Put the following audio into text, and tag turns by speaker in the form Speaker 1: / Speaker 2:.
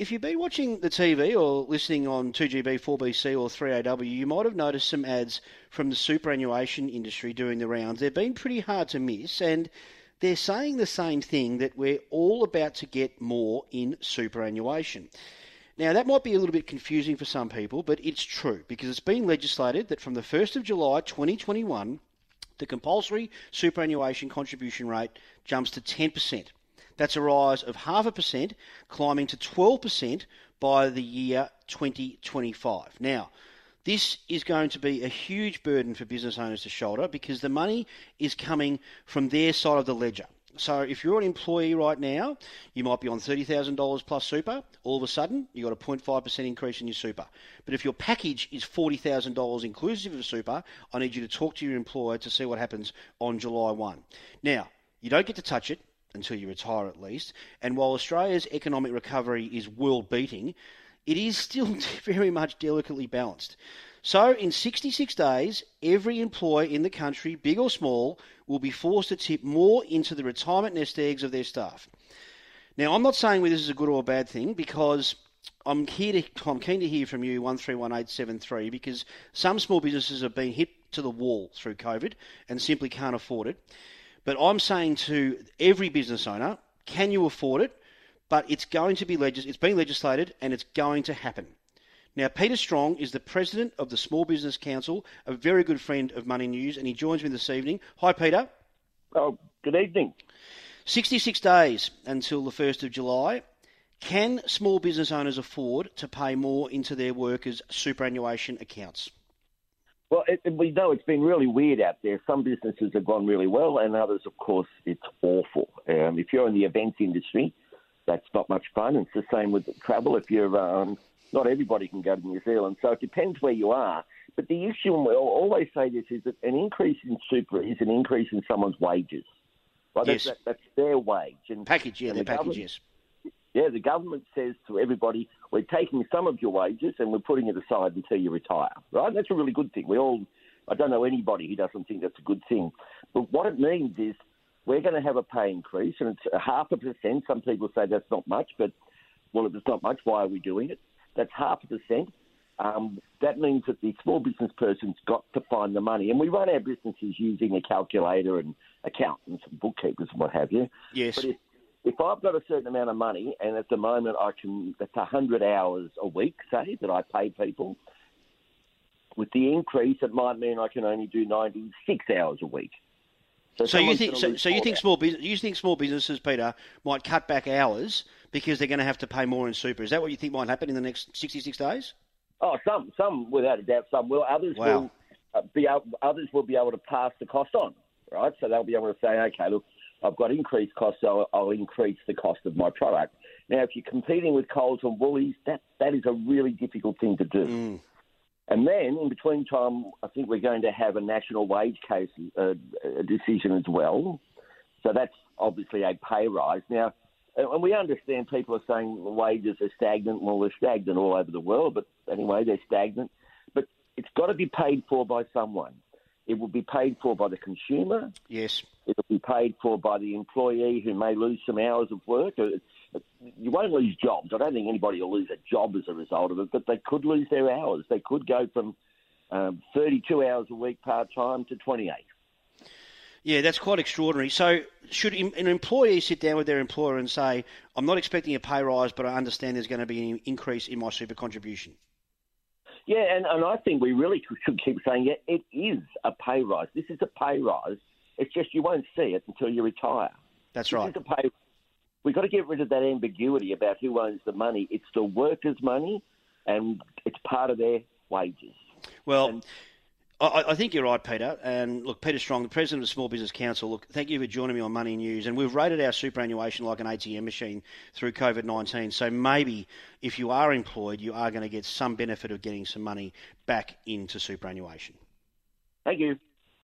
Speaker 1: If you've been watching the TV or listening on 2GB, 4BC or 3AW, you might have noticed some ads from the superannuation industry doing the rounds. They've been pretty hard to miss, and they're saying the same thing, that we're all about to get more in superannuation. Now, that might be a little bit confusing for some people, but it's true, because it's been legislated that from the 1st of July 2021, the compulsory superannuation contribution rate jumps to 10%. That's a rise of 0.5%, climbing to 12% by the year 2025. Now, this is going to be a huge burden for business owners to shoulder, because the money is coming from their side of the ledger. So if you're an employee right now, you might be on $30,000 plus super. All of a sudden, you've got a 0.5% increase in your super. But if your package is $40,000 inclusive of super, I need you to talk to your employer to see what happens on July 1. Now, you don't get to touch it until you retire at least. And while Australia's economic recovery is world-beating, it is still very much delicately balanced. So in 66 days, every employer in the country, big or small, will be forced to tip more into the retirement nest eggs of their staff. Now, I'm not saying whether this is a good or a bad thing, because I'm keen to hear from you, 131873, because some small businesses have been hit to the wall through COVID and simply can't afford it. But I'm saying to every business owner, can you afford it? But it's going to be it's been legislated, and it's going to happen. Now, Peter Strong is the president of the Small Business Council, a very good friend of Money News, and he joins me this evening. Hi, Peter.
Speaker 2: Oh, good evening.
Speaker 1: 66 days until the 1st of July. Can small business owners afford to pay more into their workers' superannuation accounts?
Speaker 2: Well, we know it's been really weird out there. Some businesses have gone really well, and others, of course, it's awful. If you're in the events industry, that's not much fun. It's the same with travel. If you're, not everybody can go to New Zealand, so it depends where you are. But the issue, and we'll always say this, is that an increase in super is an increase in someone's wages. Right?
Speaker 1: Yes.
Speaker 2: That's their wage. And,
Speaker 1: package, yeah,
Speaker 2: and
Speaker 1: their package, yes.
Speaker 2: Yeah, the government says to everybody, we're taking some of your wages and we're putting it aside until you retire, right? That's a really good thing. I don't know anybody who doesn't think that's a good thing. But what it means is we're going to have a pay increase, and it's 0.5%. Some people say that's not much, but, well, if it's not much, why are we doing it? That's 0.5%. That means that the small business person's got to find the money. And we run our businesses using a calculator and accountants and bookkeepers and what have you.
Speaker 1: Yes.
Speaker 2: But if I've got a certain amount of money, and at the moment that's 100 hours a week, say, that I pay people, with the increase, it might mean I can only do 96 hours a week.
Speaker 1: So you think small businesses, Peter, might cut back hours because they're going to have to pay more in super? Is that what you think might happen in the next 66 days?
Speaker 2: Oh, some without a doubt, some will. Others will be able to pass the cost on, right? So they'll be able to say, okay, look, I've got increased costs, so I'll increase the cost of my product. Now, if you're competing with Coles and Woolies, that is a really difficult thing to do.
Speaker 1: Mm.
Speaker 2: And then, in between time, I think we're going to have a national wage case decision as well. So that's obviously a pay rise. Now, and we understand people are saying wages are stagnant. Well, they're stagnant all over the world, but anyway, they're stagnant. But it's got to be paid for by someone. It will be paid for by the consumer.
Speaker 1: Yes.
Speaker 2: It'll be paid for by the employee who may lose some hours of work. You won't lose jobs. I don't think anybody will lose a job as a result of it, but they could lose their hours. They could go from 32 hours a week part-time to 28.
Speaker 1: Yeah, that's quite extraordinary. So should an employee sit down with their employer and say, I'm not expecting a pay rise, but I understand there's going to be an increase in my super contribution?
Speaker 2: Yeah, and I think we really should keep saying, yeah, it is a pay rise. This is a pay rise. It's just you won't see it until you retire.
Speaker 1: That's right.
Speaker 2: We've got to get rid of that ambiguity about who owns the money. It's the workers' money, and it's part of their wages.
Speaker 1: Well, I think you're right, Peter. And look, Peter Strong, the President of the Small Business Council, look, thank you for joining me on Money News. And we've rated our superannuation like an ATM machine through COVID-19. So maybe if you are employed, you are going to get some benefit of getting some money back into superannuation.
Speaker 2: Thank you.